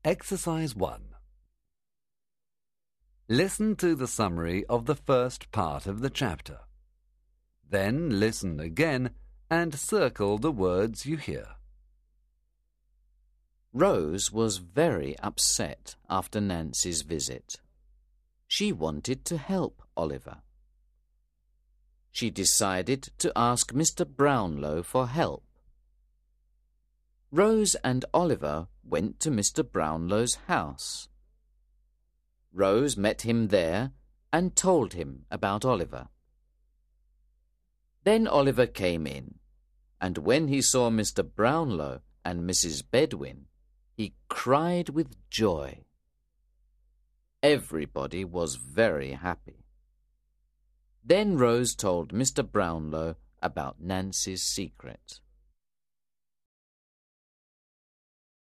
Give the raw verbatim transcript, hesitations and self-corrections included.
Exercise one. Listen to the summary of the first part of the chapter. Then listen again and circle the words you hear. Rose was very upset after Nancy's visit. She wanted to help Oliver. She decided to ask Mister Brownlow for help. Rose and Oliver went to Mister Brownlow's house. Rose met him there and told him about Oliver. Then Oliver came in, and when he saw Mister Brownlow and Missus Bedwin, he cried with joy. Everybody was very happy. Then Rose told Mister Brownlow about Nancy's secret.